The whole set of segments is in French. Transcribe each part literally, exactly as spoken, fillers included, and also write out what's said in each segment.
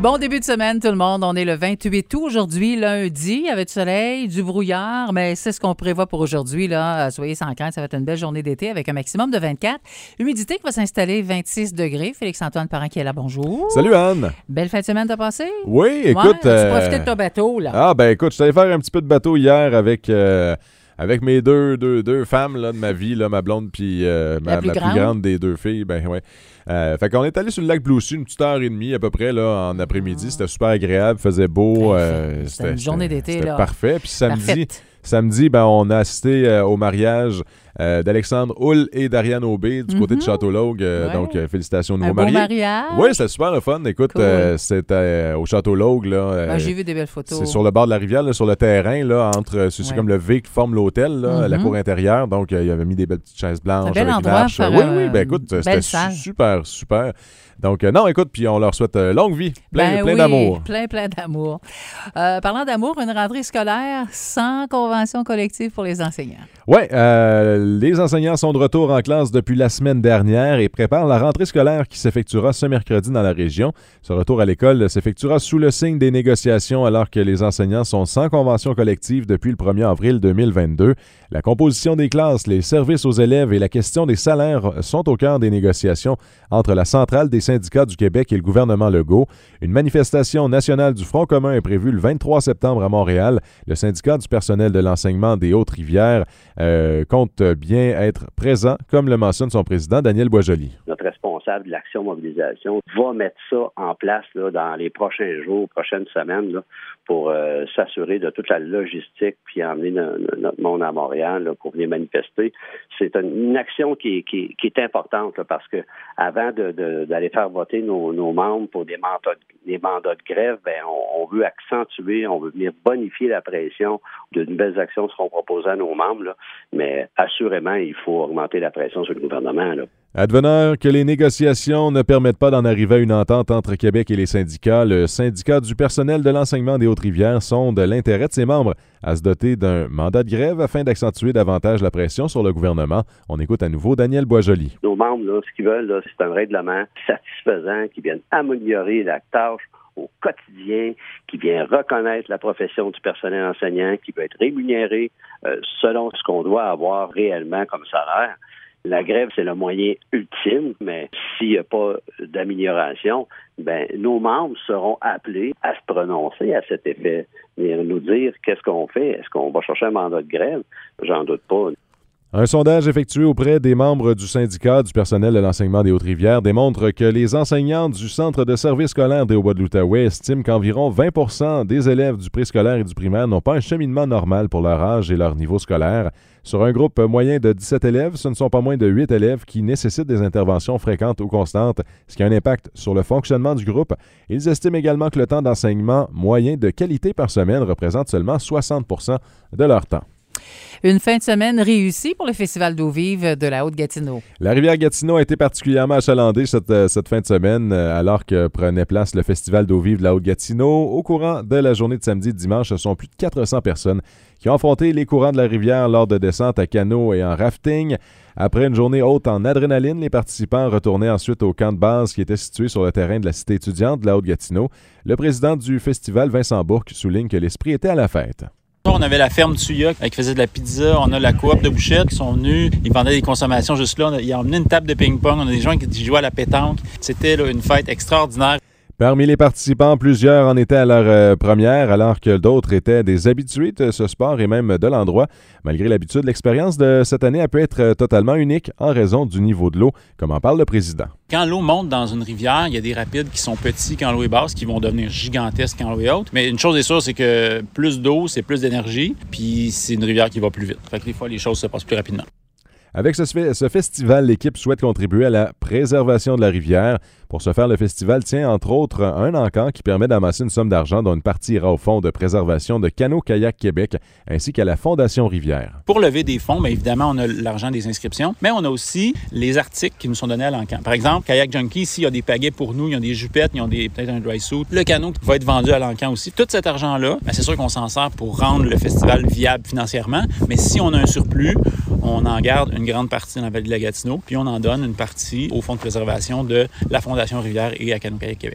Bon début de semaine, tout le monde. On est le vingt-huit août aujourd'hui, lundi, avec du soleil, du brouillard, mais c'est ce qu'on prévoit pour aujourd'hui. Là. Soyez sans crainte, ça va être une belle journée d'été avec un maximum de vingt-quatre. Humidité qui va s'installer vingt-six degrés. Félix-Antoine Parent qui est là, bonjour. Salut Anne. Belle fin de semaine t'as passé? Oui, écoute... Ouais, tu euh... profitais de ton bateau, là. Ah, ben écoute, je suis allé faire un petit peu de bateau hier avec... Euh... Avec mes deux, deux, deux femmes là, de ma vie, là, ma blonde puis euh, ma, plus, ma plus grande des deux filles, ben ouais. Euh, fait qu'on est allé sur le lac Blaucy une petite heure et demie à peu près là, en après-midi. C'était super agréable, faisait beau. Euh, c'était, c'était une journée d'été. C'était là. parfait. Puis samedi, Parfaite. samedi ben, on a assisté euh, au mariage euh, d'Alexandre Hull et d'Ariane Aubé du mm-hmm. côté de Château-Laugue. Euh, ouais. Donc, euh, félicitations aux nouveaux mariés. Un beau mariage. Oui, c'était super le fun. Écoute, cool. euh, c'était euh, au Château-Laugue. Là, euh, ben, j'ai vu des belles photos. C'est sur le bord de la rivière, là, sur le terrain, là, entre, c'est, ouais. c'est comme le V qui forme l'hôtel, là, mm-hmm. la cour intérieure. Donc, euh, il avait mis des belles petites chaises blanches. C'est un bel avec endroit l'arche. pour, oui, euh, oui, ben écoute, c'était salle. super, super. Donc, euh, non, écoute, puis on leur souhaite euh, longue vie, plein, ben plein oui, d'amour. Plein, plein d'amour. Euh, parlant d'amour, une rentrée scolaire sans convention collective pour les enseignants. Oui, euh, les enseignants sont de retour en classe depuis la semaine dernière et préparent la rentrée scolaire qui s'effectuera ce mercredi dans la région. Ce retour à l'école s'effectuera sous le signe des négociations alors que les enseignants sont sans convention collective depuis le premier avril deux mille vingt-deux. La composition des classes, les services aux élèves et la question des salaires sont au cœur des négociations entre la centrale des syndicats du Québec et le gouvernement Legault. Une manifestation nationale du Front commun est prévue le vingt-trois septembre à Montréal. Le syndicat du personnel de l'enseignement des Hautes-Rivières euh, compte bien être présent, comme le mentionne son président, Daniel Boisjoli. Notre responsable de l'action mobilisation va mettre ça en place là, dans les prochains jours, prochaines semaines, là, pour euh, s'assurer de toute la logistique puis emmener no- no- notre monde à Montréal là, pour venir manifester. C'est une, une action qui est, qui, qui est importante là, parce que avant de, de, d'aller faire voter nos, nos membres pour des mandats, des mandats de grève, ben on, on veut accentuer, on veut venir bonifier la pression. De nouvelles actions seront proposées à nos membres, là, mais assurément, il faut augmenter la pression sur le gouvernement. Là. Advenant que les négociations ne permettent pas d'en arriver à une entente entre Québec et les syndicats, le syndicat du personnel de l'enseignement des Hautes-Rivières sonde l'intérêt de ses membres à se doter d'un mandat de grève afin d'accentuer davantage la pression sur le gouvernement. On écoute à nouveau Daniel Boisjoli. Nos membres, là, ce qu'ils veulent, là, c'est un règlement satisfaisant qui vienne améliorer la tâche au quotidien, qui vient reconnaître la profession du personnel enseignant, qui peut être rémunéré euh, selon ce qu'on doit avoir réellement comme salaire. La grève, c'est le moyen ultime, mais s'il n'y a pas d'amélioration, ben nos membres seront appelés à se prononcer à cet effet, et nous dire qu'est-ce qu'on fait. Est-ce qu'on va chercher un mandat de grève? J'en doute pas. Un sondage effectué auprès des membres du syndicat du personnel de l'enseignement des Hautes-Rivières démontre que les enseignants du Centre de service scolaire des Hauts-Bois de l'Outaouais estiment qu'environ vingt pour cent des élèves du préscolaire et du primaire n'ont pas un cheminement normal pour leur âge et leur niveau scolaire. Sur un groupe moyen de dix-sept élèves, ce ne sont pas moins de huit élèves qui nécessitent des interventions fréquentes ou constantes, ce qui a un impact sur le fonctionnement du groupe. Ils estiment également que le temps d'enseignement moyen de qualité par semaine représente seulement soixante pour cent de leur temps. Une fin de semaine réussie pour le Festival d'eau vive de la Haute-Gatineau. La rivière Gatineau a été particulièrement achalandée cette, cette fin de semaine alors que prenait place le Festival d'eau vive de la Haute-Gatineau. Au courant de la journée de samedi et dimanche, ce sont plus de quatre cents personnes qui ont affronté les courants de la rivière lors de descentes à canot et en rafting. Après une journée haute en adrénaline, les participants retournaient ensuite au camp de base qui était situé sur le terrain de la cité étudiante de la Haute-Gatineau. Le président du festival, Vincent Bourque, souligne que l'esprit était à la fête. On avait la ferme Tsuya qui faisait de la pizza. On a la coop de bouchettes qui sont venus. Ils vendaient des consommations juste là. Ils ont emmené une table de ping-pong. On a des gens qui jouaient à la pétanque. C'était là, une fête extraordinaire. Parmi les participants, plusieurs en étaient à leur euh, première, alors que d'autres étaient des habitués de ce sport et même de l'endroit. Malgré l'habitude, l'expérience de cette année a pu être euh, totalement unique en raison du niveau de l'eau, comme en parle le président. Quand l'eau monte dans une rivière, il y a des rapides qui sont petits quand l'eau est basse, qui vont devenir gigantesques quand l'eau est haute. Mais une chose est sûre, c'est que plus d'eau, c'est plus d'énergie, puis c'est une rivière qui va plus vite. Fait que des fois, les choses se passent plus rapidement. Avec ce, ce festival, l'équipe souhaite contribuer à la préservation de la rivière. Pour ce faire, le festival tient entre autres un encan qui permet d'amasser une somme d'argent dont une partie ira au Fonds de préservation de Canot-Kayak Québec ainsi qu'à la Fondation Rivière. Pour lever des fonds, bien évidemment, on a l'argent des inscriptions, mais on a aussi les articles qui nous sont donnés à l'encan. Par exemple, Kayak Junkie, ici, il y a des pagaies pour nous, ils ont des jupettes, ils ont des, peut-être un dry suit. Le canot va être vendu à l'encan aussi. Tout cet argent-là, bien, c'est sûr qu'on s'en sert pour rendre le festival viable financièrement, mais si on a un surplus, on en garde une grande partie dans la vallée de la Gatineau, puis on en donne une partie au Fonds de préservation de la Fondation Rivière et à Canot-Kayak Québec.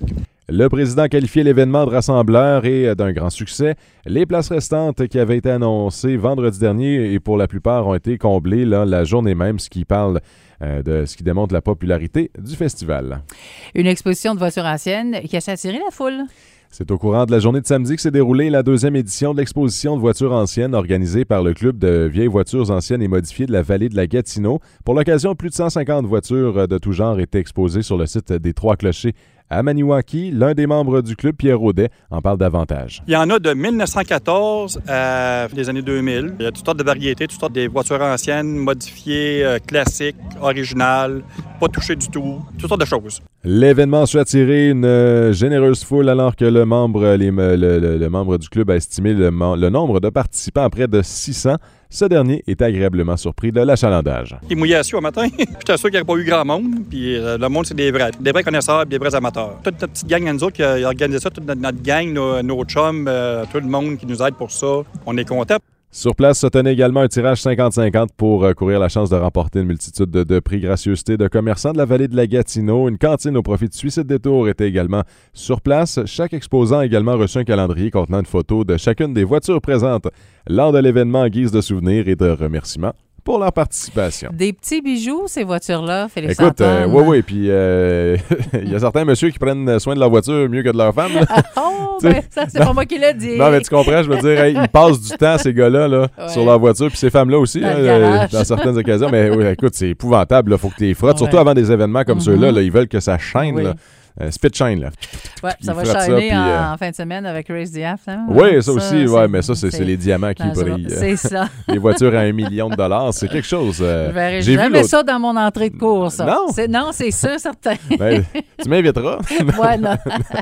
Le président a qualifié l'événement de rassembleur et d'un grand succès. Les places restantes qui avaient été annoncées vendredi dernier et pour la plupart ont été comblées là, la journée même, ce qui parle euh, de ce qui démontre la popularité du festival. Une exposition de voitures anciennes qui a attiré la foule. C'est au courant de la journée de samedi que s'est déroulée la deuxième édition de l'exposition de voitures anciennes organisée par le Club de vieilles voitures anciennes et modifiées de la vallée de la Gatineau. Pour l'occasion, plus de cent cinquante voitures de tout genre étaient exposées sur le site des Trois Clochers à Maniwaki. L'un des membres du club, Pierre Audet, en parle davantage. Il y en a de mille neuf cent quatorze à les années deux mille. Il y a toutes sortes de variétés, toutes sortes de voitures anciennes, modifiées, euh, classiques, originales, pas touchées du tout, toutes sortes de choses. L'événement a su attirer une euh, généreuse foule alors que le membre, les, le, le, le membre du club a estimé le, le nombre de participants à près de six cents. Ce dernier est agréablement surpris de l'achalandage. Il mouillait assis au matin. J'étais sûr qu'il n'y aurait pas eu grand monde. Puis euh, le monde, c'est des vrais. Des vrais connaisseurs et des vrais amateurs. Toute notre petite gang à nous autres qui a organisé ça, toute notre, notre gang, nos, nos chums, euh, tout le monde qui nous aide pour ça. On est contents. Sur place se tenait également un tirage cinquante cinquante pour euh, courir la chance de remporter une multitude de, de prix gracieuseté de commerçants de la vallée de la Gatineau. Une cantine au profit de Suicide Détour était également sur place. Chaque exposant a également reçu un calendrier contenant une photo de chacune des voitures présentes lors de l'événement en guise de souvenir et de remerciement pour leur participation. Des petits bijoux, ces voitures-là, Félix Écoute, Antoine. euh, oui, oui, puis euh, il y a certains messieurs qui prennent soin de leur voiture mieux que de leur femme. Là. Ah, oh, ben, ça, c'est non, pas moi qui l'ai dit. Non, mais tu comprends, je veux dire, hey, ils passent du temps, ces gars-là, là, ouais. sur leur voiture, puis ces femmes-là aussi, dans, là, euh, dans certaines occasions. Mais oui, écoute, c'est épouvantable, il faut que tu les frottes, ouais. surtout avant des événements comme mm-hmm. ceux-là, là, ils veulent que ça chaîne, oui. là. Euh, spit shine, là. Ouais, ça va frottent shiner ça, en, puis, euh... en fin de semaine avec Race D F. Hein? Oui, ça, ça aussi, ouais, mais ça, c'est, c'est les diamants qui brillent. C'est ça. Les voitures à un million de dollars, c'est quelque chose. Euh, Je verrai jamais ça dans mon entrée de course. Ça. Non? C'est, non, c'est sûr, certain. Ben, tu m'inviteras. Ouais, non.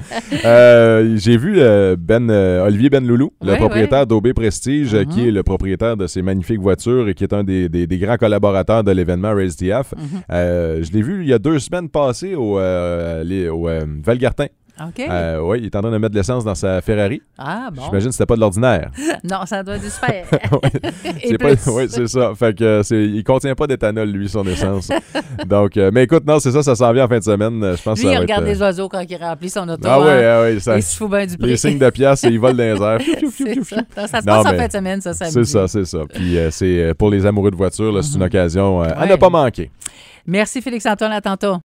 euh, j'ai vu euh, ben, euh, Olivier Benloulou, le oui, propriétaire oui. d'O B Prestige, mm-hmm. qui est le propriétaire de ces magnifiques voitures et qui est un des, des, des grands collaborateurs de l'événement Race D F. Mm-hmm. Euh, je l'ai vu il y a deux semaines passées au, euh, les, au euh, Valgartin. OK. Euh, oui, il est en train de mettre de l'essence dans sa Ferrari. Ah, bon. J'imagine que c'était pas de l'ordinaire. Non, ça doit être du super. Oui, c'est ça. Fait que c'est, il contient pas d'éthanol, lui, son essence. Donc, euh, mais écoute, non, c'est ça, ça s'en vient en fin de semaine. Je pense lui, que ça il va regarde être, les oiseaux quand il remplit son auto. Ah oui, hein? ah oui. Ça, il se fout bien du prix. Les signes de pièces, il vole dans les airs. c'est ça. Ça se passe non, en fin de semaine, ça, samedi. C'est ça, c'est ça. Puis euh, c'est pour les amoureux de voitures, là, c'est une occasion euh, ouais. à ne pas manquer. Merci, Félix-Antoine. À tantôt.